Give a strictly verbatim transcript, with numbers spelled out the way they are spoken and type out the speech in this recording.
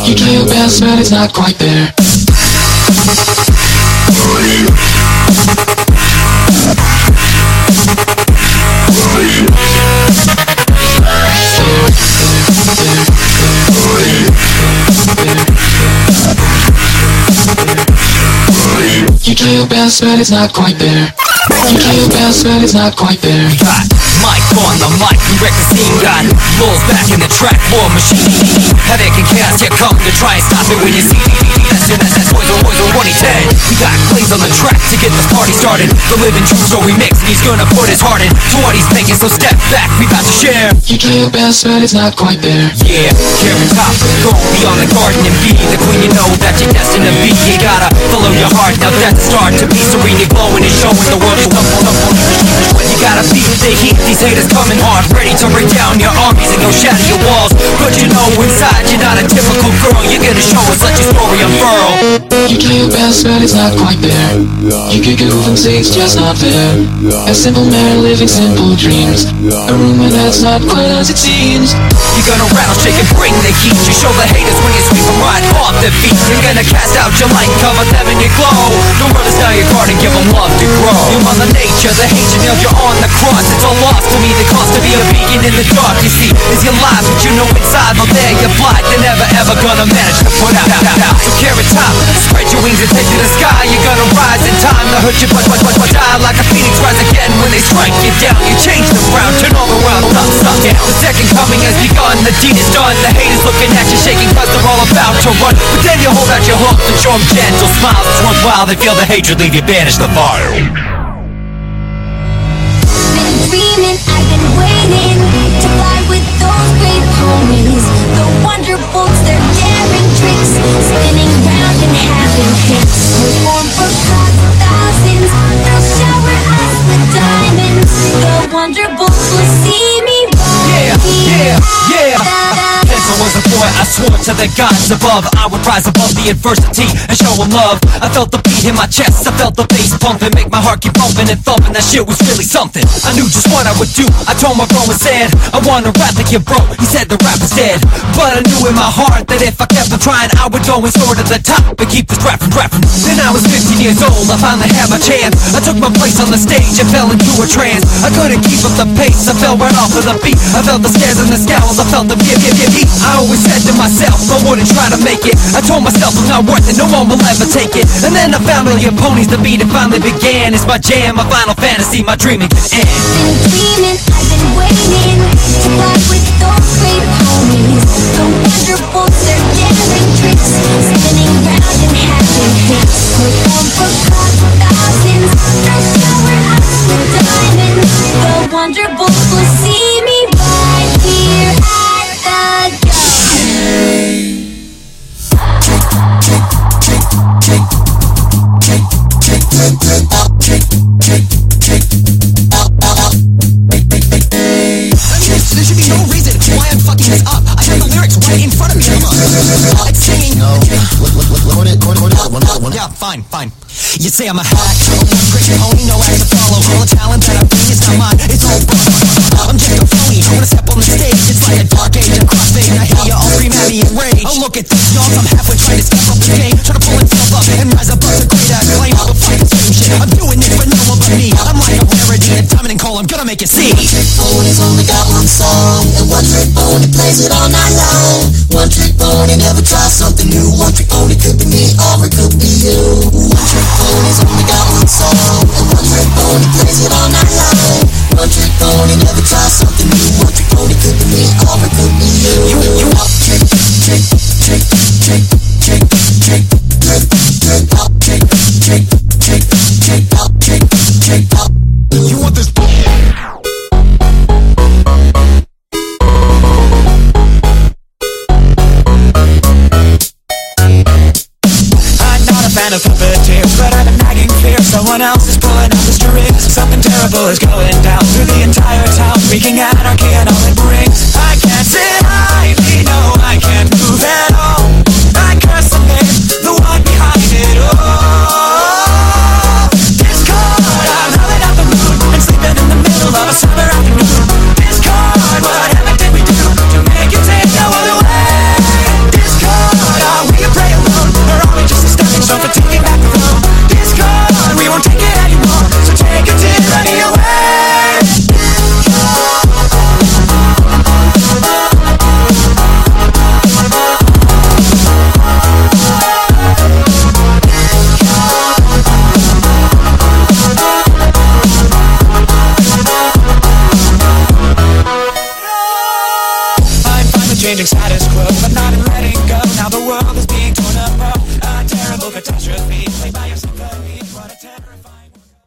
You try your best, but it's not quite there. You try your best, but it's not quite there. You try your best, but it's not quite there. Got Mike on the mic, we wreck the scene. Got Bulls back in the track, war machine. Havoc and chaos, here come to try and stop it when you see that's it, that's that's Poison, Poison, one ten. We got Blaze on the track to get this party started. The living true story mix, and he's gonna put his heart in to what he's thinking, so step back, we about to share. You try your best, but it's not quite there. Yeah, Carrot Top, go beyond the garden and be the queen you know that you're destined to be. You gotta follow your heart, now that's the start to be serene, you're glowing and showing the world you love, love, love. You gotta beat the heat, these haters coming hard, ready to break down your armies and go shatter your walls. But you know inside you're not a typical girl, you're gonna show us, let your story unfurl. You try your best, but it's not quite there. You kick it over and say it's just not fair. A simple man living simple dreams, a rumor that's not quite as it seems. You're gonna rattle, shake and bring the heat. You show the haters when you sweep them right off their feet. You're gonna cast out your light, cover them in your glow. The world is now your garden, give them love to grow. Your mother nature, the hate you nailed you on the cross. It's all lost to me, the cost to be a beacon in the dark. You see, is your life, but you know inside, well there you're blind. You're never ever gonna manage to put out, out, out, out. So Carrot Top, spread your wings and take to the sky. You're gonna rise in time to hurt you, but, but, but, but die like a phoenix, rise again when they strike you down. You change the ground, turn all around, stop, stop down. The second coming has begun, the deed is done. The haters looking at you, shaking cause they're all about to run. But then you hold out your hook and show them gentle smiles. It's worthwhile, they feel the hatred, leave you banished the fire. Been dreaming, I've been waiting to fly with those great ponies. The wonder bolts, their daring tricks, spinning round and having hits. Perform for cause thousands, they'll shower us with diamonds. The wonder bolts will see me Yeah, rise. yeah, yeah. Since I was a boy, I swore to the gods above I would rise above the adversity and show them love. I felt the beat in my chest, I felt the bass pumping, make my heart keep bumping and thumping. That shit was really something. I knew just what I would do. I told my bro and said, I wanna rap like you, bro. He said the rap is dead, but I knew in my heart that if I kept on trying, I would go and soar to the top and keep this rap from rapping. Then I was fifteen years old, I finally had my chance. I took my place on the stage and fell into a trance. I couldn't keep up the pace, I fell right off of the beat. I felt the scares and the scowls, I felt the give, give, give, heat. I always said to myself, I wouldn't try to make it. I told myself I'm not worth it, no one will ever take it. And then I found million ponies, the beat it finally began. It's my jam, my final fantasy, my dreaming can end. Been dreaming, I've been waiting to fly with those great ponies. The wonder bolts, their daring tricks, spinning round and having hits. Perform for cause thousands, they'll shower us with diamonds. The wonder bolts will see me right here at the garden. There should be no reason why I'm fucking this up. I have the lyrics right in front of me. I'm singing. No. Yeah, fine, fine. You say I'm a hack, crazy pony, no act to follow. All the talent that I bring is not mine, it's all I'm just a phony. When I step on the stage, it's like a dark age, a crossfade. I hear you all scream at me in rage. Oh, look at this, y'all, I'm halfway trying to step up the game, trying to pull itself up and rise above the great acclaim. I'm fighting the same shit, I'm doing it for no one but me. I'm like a rarity, and Diamond and Cole, I'm gonna make it see. One trick pony's only got one song, and one trick pony plays it all night long. One trick pony never tries something new. One trick pony could be me, or it could be you. One trick pony's only got one song, and one trick pony plays it all night long. One trick pony never tries something new. One trick pony could be me, or it could be you. You, you, trick, trick, trick, trick, trick, trick, trick, trick, trick, trick, trick, trick, trick, trick, trick. You want this? Fan of puppeteers, but I'm a nagging fear someone else is pulling out the strings. Something terrible is going down through the entire town, wreaking anarchy and all it brings. I can't sit idly, no, I can't move at all. I curse the name, the one behind it all. Discord, I'm howling out the moon and sleeping in the middle of a summer afternoon. Discord, whatever did we do to make you take no other way? Discord, changing status quo, but not in letting go. Now the world is being torn apart, a terrible catastrophe.